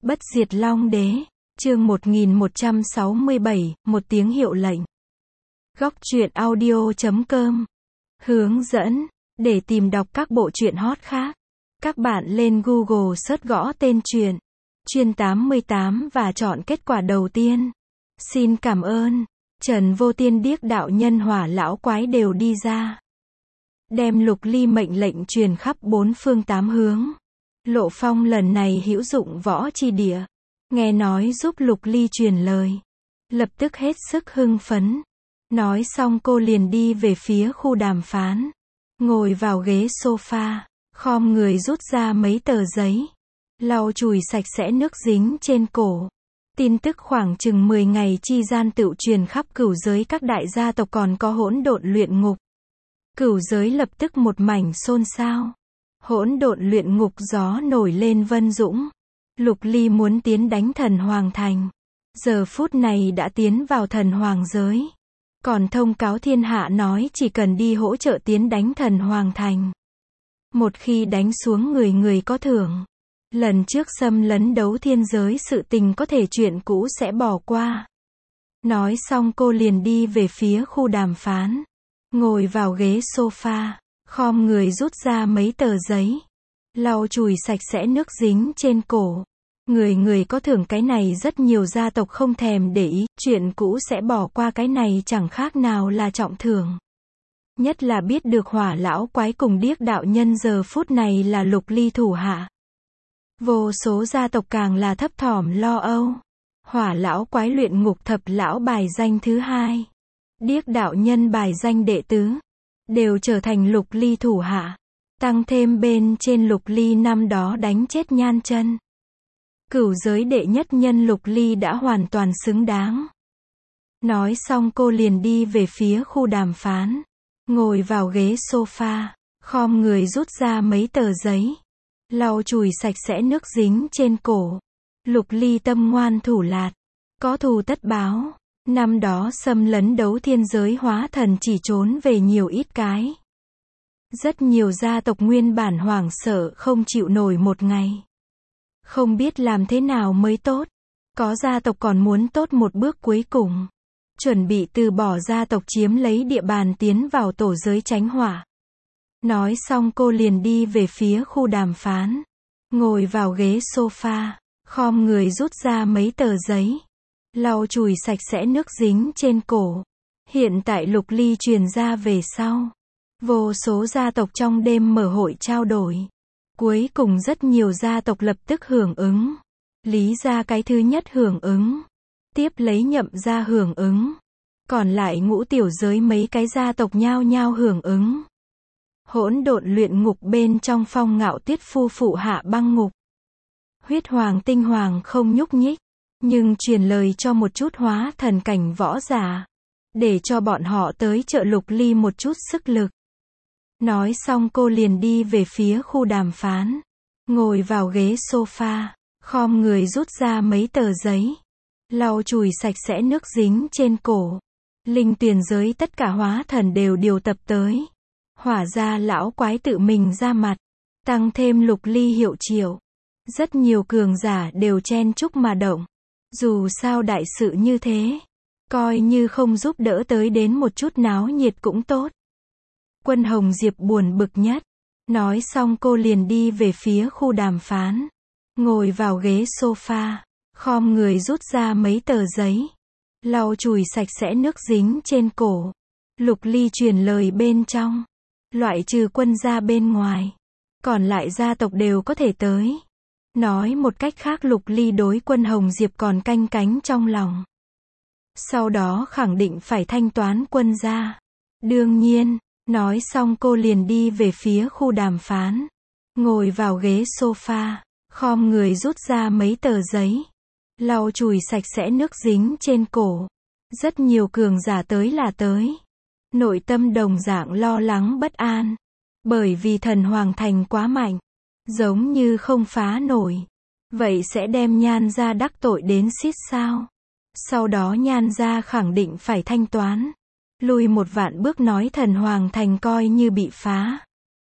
Bất diệt Long Đế, chương 1167, một tiếng hiệu lệnh. Góc truyện audio.com hướng dẫn, để tìm đọc các bộ truyện hot khác, các bạn lên Google search gõ tên truyện, Chuyên 88 và chọn kết quả đầu tiên. Xin cảm ơn. Trần Vô Tiên Điếc đạo nhân Hỏa lão quái đều đi ra. Đem Lục Ly mệnh lệnh truyền khắp bốn phương tám hướng. Lộ Phong lần này hữu dụng võ chi địa. Nghe nói giúp Lục Ly truyền lời. Lập tức hết sức hưng phấn. Nói xong cô liền đi về phía khu đàm phán. Ngồi vào ghế sofa, khom người rút ra mấy tờ giấy. Lau chùi sạch sẽ nước dính trên cổ. Tin tức khoảng chừng 10 ngày chi gian tựu truyền khắp cửu giới các đại gia tộc còn có hỗn độn luyện ngục. Cửu giới lập tức một mảnh xôn xao. Hỗn độn luyện ngục gió nổi lên vân dũng. Lục Ly muốn tiến đánh thần hoàng thành. Giờ phút này đã tiến vào thần hoàng giới. Còn thông cáo thiên hạ nói chỉ cần đi hỗ trợ tiến đánh thần hoàng thành. Một khi đánh xuống người người có thưởng. Lần trước xâm lấn đấu thiên giới sự tình có thể chuyện cũ sẽ bỏ qua. Nói xong cô liền đi về phía khu đàm phán. Ngồi vào ghế sofa, khom người rút ra mấy tờ giấy. Lau chùi sạch sẽ nước dính trên cổ. Người người có thưởng cái này rất nhiều gia tộc không thèm để ý, chuyện cũ sẽ bỏ qua cái này chẳng khác nào là trọng thưởng. Nhất là biết được Hỏa lão quái cùng Điếc đạo nhân giờ phút này là Lục Ly thủ hạ. Vô số gia tộc càng là thấp thỏm lo âu. Hỏa lão quái luyện ngục thập lão bài danh thứ 2. Điếc đạo nhân bài danh đệ tứ. Đều trở thành Lục Ly thủ hạ. Tăng thêm bên trên Lục Ly năm đó đánh chết Nhan Chân. Cửu giới đệ nhất nhân Lục Ly đã hoàn toàn xứng đáng. Nói xong cô liền đi về phía khu đàm phán. Ngồi vào ghế sofa, khom người rút ra mấy tờ giấy. Lau chùi sạch sẽ nước dính trên cổ. Lục Ly tâm ngoan thủ lạt. Có thù tất báo. Năm đó xâm lấn đấu thiên giới hóa thần chỉ trốn về nhiều ít cái. Rất nhiều gia tộc nguyên bản hoảng sợ không chịu nổi một ngày. Không biết làm thế nào mới tốt. Có gia tộc còn muốn tốt một bước cuối cùng. Chuẩn bị từ bỏ gia tộc chiếm lấy địa bàn tiến vào tổ giới tránh hỏa. Nói xong cô liền đi về phía khu đàm phán. Ngồi vào ghế sofa, khom người rút ra mấy tờ giấy. Lau chùi sạch sẽ nước dính trên cổ. Hiện tại Lục Ly truyền ra về sau. Vô số gia tộc trong đêm mở hội trao đổi. Cuối cùng rất nhiều gia tộc lập tức hưởng ứng. Lý gia cái thứ nhất hưởng ứng. Tiếp lấy Nhậm gia hưởng ứng. Còn lại ngũ tiểu giới mấy cái gia tộc nhao nhao hưởng ứng. Hỗn độn luyện ngục bên trong Phong Ngạo Tuyết phu phụ hạ băng ngục. Huyết Hoàng Tinh Hoàng không nhúc nhích. Nhưng truyền lời cho một chút hóa thần cảnh võ giả. Để cho bọn họ tới trợ Lục Ly một chút sức lực. Nói xong cô liền đi về phía khu đàm phán. Ngồi vào ghế sofa, khom người rút ra mấy tờ giấy. Lau chùi sạch sẽ nước dính trên cổ. Linh tuyền giới tất cả hóa thần đều điều tập tới. Hỏa gia lão quái tự mình ra mặt. Tăng thêm Lục Ly hiệu triệu. Rất nhiều cường giả đều chen chúc mà động. Dù sao đại sự như thế. Coi như không giúp đỡ tới đến một chút náo nhiệt cũng tốt. Quân Hồng Diệp buồn bực nhất. Nói xong cô liền đi về phía khu đàm phán. Ngồi vào ghế sofa, khom người rút ra mấy tờ giấy. Lau chùi sạch sẽ nước dính trên cổ. Lục Ly truyền lời bên trong. Loại trừ quân gia bên ngoài. Còn lại gia tộc đều có thể tới. Nói một cách khác Lục Ly đối Quân Hồng Diệp còn canh cánh trong lòng. Sau đó khẳng định phải thanh toán quân gia. Đương nhiên. Nói xong cô liền đi về phía khu đàm phán. Ngồi vào ghế sofa, khom người rút ra mấy tờ giấy. Lau chùi sạch sẽ nước dính trên cổ. Rất nhiều cường giả tới là tới. Nội tâm đồng dạng lo lắng bất an. Bởi vì thần hoàng thành quá mạnh. Giống như không phá nổi. Vậy sẽ đem Nhan gia đắc tội đến xít sao. Sau đó Nhan gia khẳng định phải thanh toán. Lùi một vạn bước nói thần hoàng thành coi như bị phá.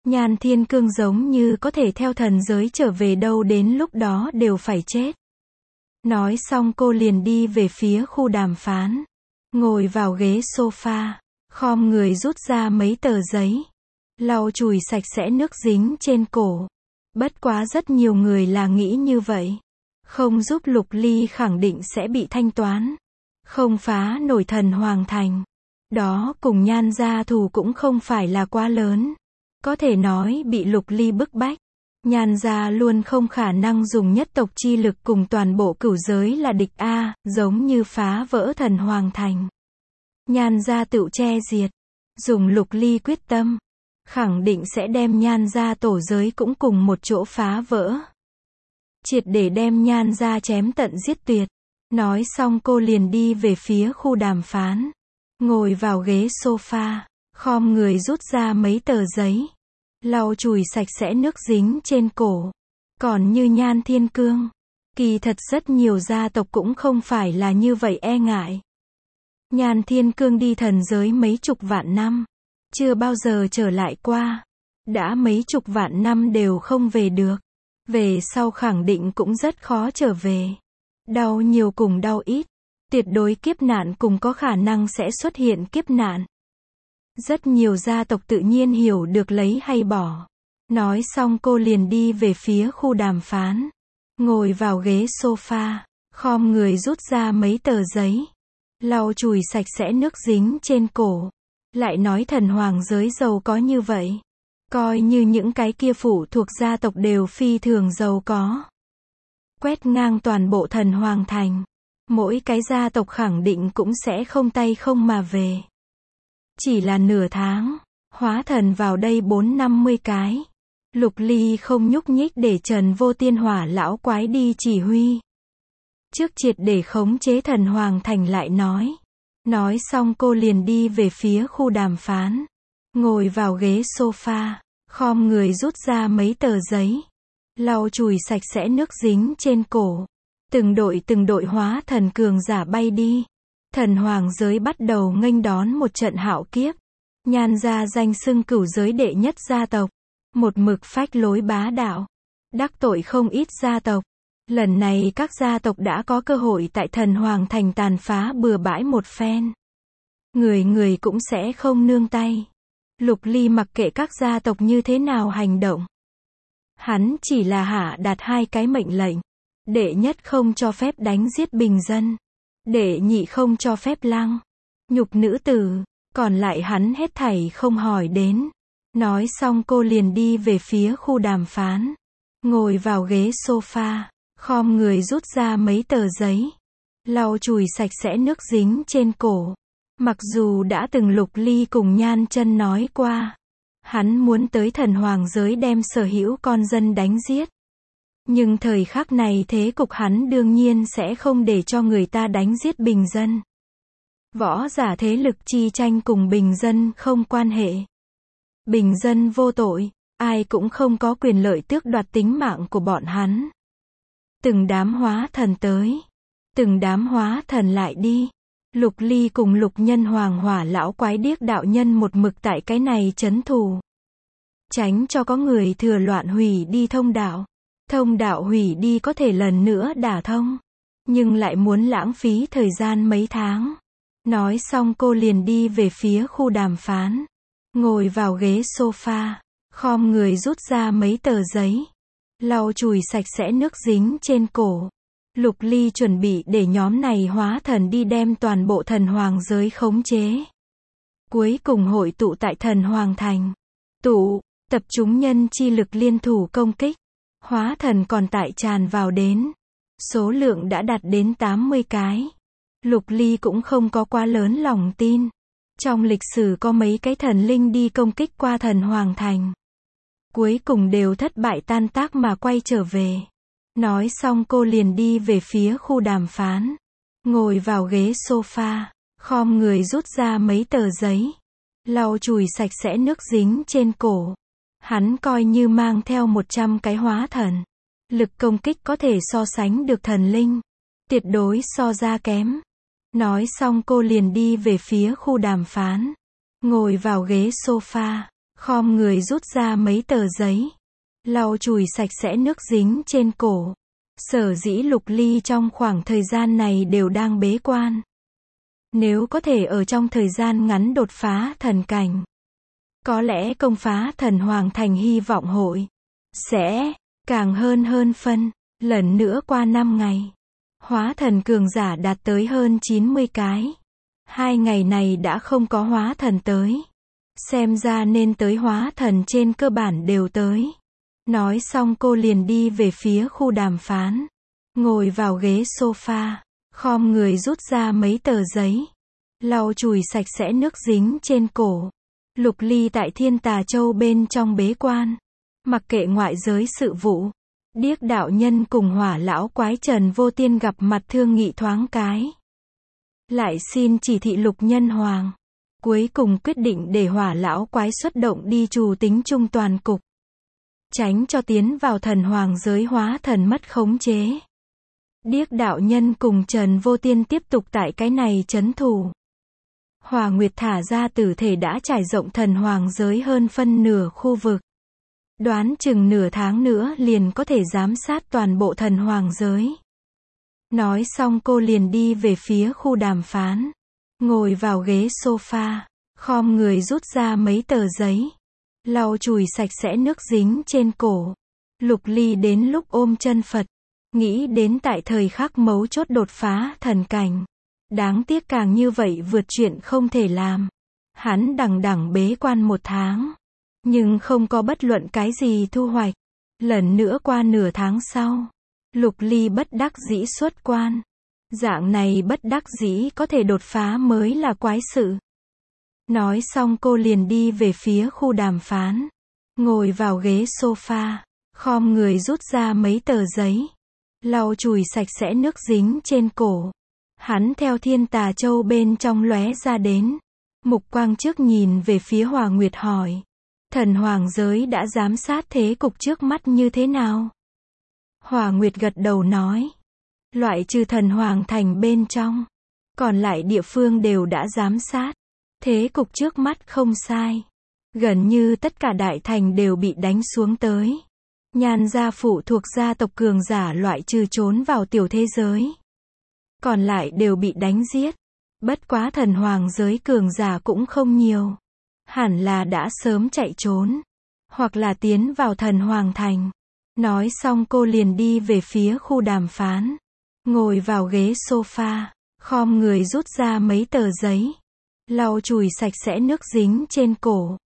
Nhan Thiên Cương giống như có thể theo thần giới trở về đâu đến lúc đó đều phải chết. Nói xong cô liền đi về phía khu đàm phán. Ngồi vào ghế sofa, khom người rút ra mấy tờ giấy. Lau chùi sạch sẽ nước dính trên cổ. Bất quá rất nhiều người là nghĩ như vậy. Không giúp Lục Ly khẳng định sẽ bị thanh toán. Không phá nổi thần hoàng thành. Đó cùng Nhan gia thù cũng không phải là quá lớn. Có thể nói bị Lục Ly bức bách. Nhan gia luôn không khả năng dùng nhất tộc chi lực cùng toàn bộ cửu giới là địch A, giống như phá vỡ thần hoàng thành. Nhan gia tự che diệt. Dùng Lục Ly quyết tâm. Khẳng định sẽ đem Nhan gia tổ giới cũng cùng một chỗ phá vỡ. Triệt để đem Nhan gia chém tận giết tuyệt. Nói xong cô liền đi về phía khu đàm phán. Ngồi vào ghế sofa, khom người rút ra mấy tờ giấy. Lau chùi sạch sẽ nước dính trên cổ. Còn như Nhan Thiên Cương, kỳ thật rất nhiều gia tộc cũng không phải là như vậy e ngại. Nhan Thiên Cương đi thần giới mấy chục vạn năm, chưa bao giờ trở lại qua. Đã mấy chục vạn năm đều không về được. Về sau khẳng định cũng rất khó trở về. Đau nhiều cùng đau ít. Tuyệt đối kiếp nạn cùng có khả năng sẽ xuất hiện kiếp nạn. Rất nhiều gia tộc tự nhiên hiểu được lấy hay bỏ. Nói xong cô liền đi về phía khu đàm phán. Ngồi vào ghế sofa, khom người rút ra mấy tờ giấy. Lau chùi sạch sẽ nước dính trên cổ. Lại nói thần hoàng giới giàu có như vậy. Coi như những cái kia phụ thuộc gia tộc đều phi thường giàu có. Quét ngang toàn bộ thần hoàng thành. Mỗi cái gia tộc khẳng định cũng sẽ không tay không mà về. Chỉ là nửa tháng, hóa thần vào đây 4-50 cái. Lục Ly không nhúc nhích để Trần Vô Tiên Hỏa lão quái đi chỉ huy. Trước triệt để khống chế thần hoàng thành lại nói. Nói xong cô liền đi về phía khu đàm phán. Ngồi vào ghế sofa, khom người rút ra mấy tờ giấy. Lau chùi sạch sẽ nước dính trên cổ. Từng đội hóa thần cường giả bay đi. Thần hoàng giới bắt đầu nghênh đón một trận hạo kiếp. Nhan gia danh xưng cửu giới đệ nhất gia tộc. Một mực phách lối bá đạo. Đắc tội không ít gia tộc. Lần này các gia tộc đã có cơ hội tại thần hoàng thành tàn phá bừa bãi một phen. Người người cũng sẽ không nương tay. Lục Ly mặc kệ các gia tộc như thế nào hành động. Hắn chỉ là hạ đạt 2 cái mệnh lệnh. Đệ nhất không cho phép đánh giết bình dân. Đệ nhị không cho phép lăng nhục nữ tử. Còn lại hắn hết thảy không hỏi đến. Nói xong cô liền đi về phía khu đàm phán. Ngồi vào ghế sofa, khom người rút ra mấy tờ giấy. Lau chùi sạch sẽ nước dính trên cổ. Mặc dù đã từng Lục Ly cùng Nhan Chân nói qua. Hắn muốn tới thần hoàng giới đem sở hữu con dân đánh giết. Nhưng thời khắc này thế cục hắn đương nhiên sẽ không để cho người ta đánh giết bình dân. Võ giả thế lực chi tranh cùng bình dân không quan hệ. Bình dân vô tội, ai cũng không có quyền lợi tước đoạt tính mạng của bọn hắn. Từng đám hóa thần tới. Từng đám hóa thần lại đi. Lục Ly cùng Lục Nhân Hoàng Hỏa lão quái điếc đạo nhân một mực tại cái này trấn thủ. Tránh cho có người thừa loạn hủy đi thông đạo. Thông đạo hủy đi có thể lần nữa đả thông. Nhưng lại muốn lãng phí thời gian mấy tháng. Nói xong cô liền đi về phía khu đàm phán. Ngồi vào ghế sofa. Khom người rút ra mấy tờ giấy. Lau chùi sạch sẽ nước dính trên cổ. Lục Ly chuẩn bị để nhóm này hóa thần đi đem toàn bộ thần hoàng giới khống chế. Cuối cùng hội tụ tại thần hoàng thành. Tập chúng nhân chi lực liên thủ công kích. Hóa thần còn tại tràn vào đến. Số lượng đã đạt đến 80 cái. Lục Ly cũng không có quá lớn lòng tin. Trong lịch sử có mấy cái thần linh đi công kích qua thần hoàng thành. Cuối cùng đều thất bại tan tác mà quay trở về. Nói xong cô liền đi về phía khu đàm phán. Ngồi vào ghế sofa, khom người rút ra mấy tờ giấy. Lau chùi sạch sẽ nước dính trên cổ. Hắn coi như mang theo 100 cái hóa thần. Lực công kích có thể so sánh được thần linh. Tuyệt đối so ra kém. Nói xong cô liền đi về phía khu đàm phán. Ngồi vào ghế sofa, khom người rút ra mấy tờ giấy, lau chùi sạch sẽ nước dính trên cổ. Sở dĩ Lục Ly trong khoảng thời gian này đều đang bế quan. Nếu có thể ở trong thời gian ngắn đột phá thần cảnh, có lẽ công phá thần hoàng thành hy vọng hội sẽ càng hơn phân. Lần nữa qua 5 ngày, hóa thần cường giả đạt tới hơn 90 cái. 2 ngày này đã không có hóa thần tới. Xem ra nên tới hóa thần trên cơ bản đều tới. Nói xong cô liền đi về phía khu đàm phán. Ngồi vào ghế sofa, khom người rút ra mấy tờ giấy, lau chùi sạch sẽ nước dính trên cổ. Lục Ly tại Thiên Tà Châu bên trong bế quan. Mặc kệ ngoại giới sự vụ, Điếc đạo nhân cùng Hỏa lão quái Trần Vô Tiên gặp mặt thương nghị thoáng cái. Lại xin chỉ thị Lục Nhân Hoàng. Cuối cùng quyết định để Hỏa lão quái xuất động đi trù tính chung toàn cục. Tránh cho tiến vào thần hoàng giới hóa thần mất khống chế. Điếc đạo nhân cùng Trần Vô Tiên tiếp tục tại cái này trấn thủ. Hỏa Nguyệt thả ra tử thể đã trải rộng thần hoàng giới hơn phân nửa khu vực. Đoán chừng nửa tháng nữa liền có thể giám sát toàn bộ thần hoàng giới. Nói xong cô liền đi về phía khu đàm phán. Ngồi vào ghế sofa, khom người rút ra mấy tờ giấy, lau chùi sạch sẽ nước dính trên cổ. Lục Ly đến lúc ôm chân Phật, nghĩ đến tại thời khắc mấu chốt đột phá thần cảnh. Đáng tiếc càng như vậy vượt chuyện không thể làm. Hắn đằng đẵng bế quan 1 tháng, nhưng không có bất luận cái gì thu hoạch. Lần nữa qua nửa tháng sau, Lục Ly bất đắc dĩ xuất quan. Dạng này bất đắc dĩ có thể đột phá mới là quái sự. Nói xong cô liền đi về phía khu đàm phán. Ngồi vào ghế sofa, khom người rút ra mấy tờ giấy, lau chùi sạch sẽ nước dính trên cổ. Hắn theo Thiên Tà Châu bên trong lóe ra đến. Mục quang trước nhìn về phía Hỏa Nguyệt hỏi. Thần hoàng giới đã giám sát thế cục trước mắt như thế nào? Hỏa Nguyệt gật đầu nói. Loại trừ thần hoàng thành bên trong, còn lại địa phương đều đã giám sát. Thế cục trước mắt không sai. Gần như tất cả đại thành đều bị đánh xuống tới. Nhan gia phụ thuộc gia tộc cường giả loại trừ trốn vào tiểu thế giới. Còn lại đều bị đánh giết. Bất quá thần hoàng giới cường giả cũng không nhiều. Hẳn là đã sớm chạy trốn. Hoặc là tiến vào thần hoàng thành. Nói xong cô liền đi về phía khu đàm phán. Ngồi vào ghế sofa, khom người rút ra mấy tờ giấy, lau chùi sạch sẽ nước dính trên cổ.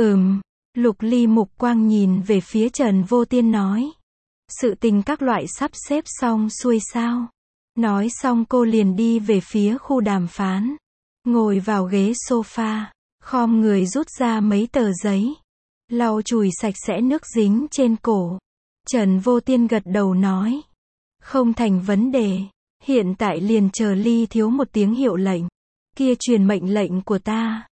Lục Ly mục quang nhìn về phía Trần Vô Tiên nói. Sự tình các loại sắp xếp xong xuôi sao? Nói xong cô liền đi về phía khu đàm phán. Ngồi vào ghế sofa, khom người rút ra mấy tờ giấy, lau chùi sạch sẽ nước dính trên cổ. Trần Vô Tiên gật đầu nói. Không thành vấn đề. Hiện tại liền chờ Ly thiếu một tiếng hiệu lệnh. Kia truyền mệnh lệnh của ta.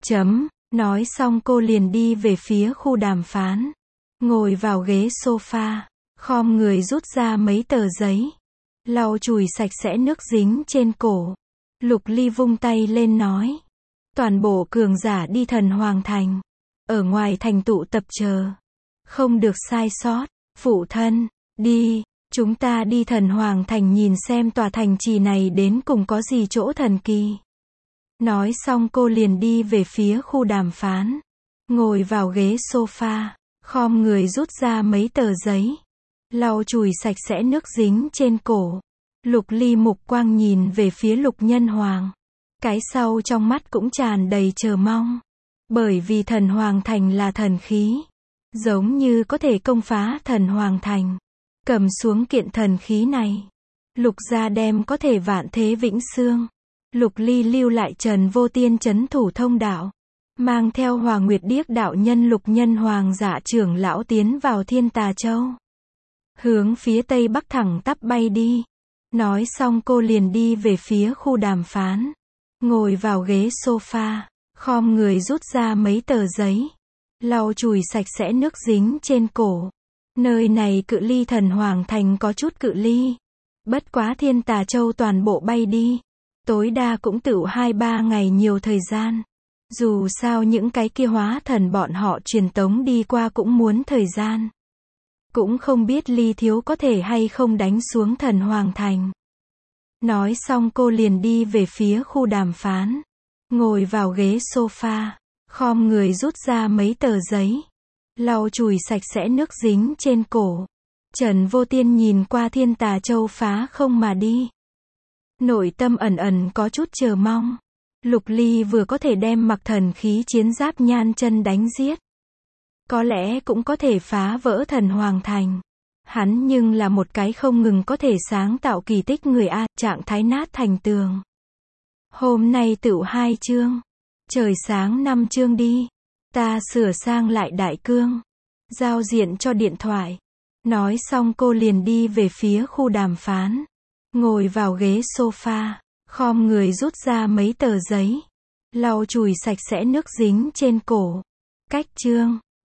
Nói xong cô liền đi về phía khu đàm phán. Ngồi vào ghế sofa, khom người rút ra mấy tờ giấy, lau chùi sạch sẽ nước dính trên cổ. Lục Ly vung tay lên nói. Toàn bộ cường giả đi thần hoàng thành. Ở ngoài thành tụ tập chờ. Không được sai sót. Phụ thân, đi. Chúng ta đi thần hoàng thành nhìn xem tòa thành trì này đến cùng có gì chỗ thần kỳ. Nói xong cô liền đi về phía khu đàm phán. Ngồi vào ghế sofa, khom người rút ra mấy tờ giấy, lau chùi sạch sẽ nước dính trên cổ. Lục Ly mục quang nhìn về phía Lục Nhân Hoàng. Cái sau trong mắt cũng tràn đầy chờ mong. Bởi vì thần hoàng thành là thần khí. Giống như có thể công phá thần hoàng thành. Cầm xuống kiện thần khí này, Lục gia đem có thể vạn thế vĩnh xương. Lục Ly lưu lại Trần Vô Tiên trấn thủ thông đạo, mang theo Hỏa Nguyệt Điếc đạo nhân Lục Nhân Hoàng Dạ trưởng lão tiến vào Thiên Tà Châu. Hướng phía tây bắc thẳng tắp bay đi. Nói xong cô liền đi về phía khu đàm phán. Ngồi vào ghế sofa, khom người rút ra mấy tờ giấy, lau chùi sạch sẽ nước dính trên cổ. Nơi này cự ly thần hoàng thành có chút cự ly. Bất quá Thiên Tà Châu toàn bộ bay đi, tối đa cũng tựu 2-3 ngày nhiều thời gian. Dù sao những cái kia hóa thần bọn họ truyền tống đi qua cũng muốn thời gian. Cũng không biết Ly Thiếu có thể hay không đánh xuống Thần Hoàng Thành. Nói xong cô liền đi về phía khu đàm phán. Ngồi vào ghế sofa, khom người rút ra mấy tờ giấy. Lau chùi sạch sẽ nước dính trên cổ. Trần Vô Tiên nhìn qua Thiên Tà Châu phá không mà đi. Nội tâm ẩn ẩn có chút chờ mong. Lục Ly vừa có thể đem mặc thần khí chiến giáp nhan chân đánh giết. Có lẽ cũng có thể phá vỡ Thần Hoàng Thành. Hắn nhưng là một cái không ngừng có thể sáng tạo kỳ tích người A, trạng thái nát thành tường. Hôm nay tựu 2 chương. Trời sáng 5 chương đi. Ta sửa sang lại đại cương. Giao diện cho điện thoại. Nói xong cô liền đi về phía khu đàm phán. Ngồi vào ghế sofa, khom người rút ra mấy tờ giấy. Lau chùi sạch sẽ nước dính trên cổ. Cách chương.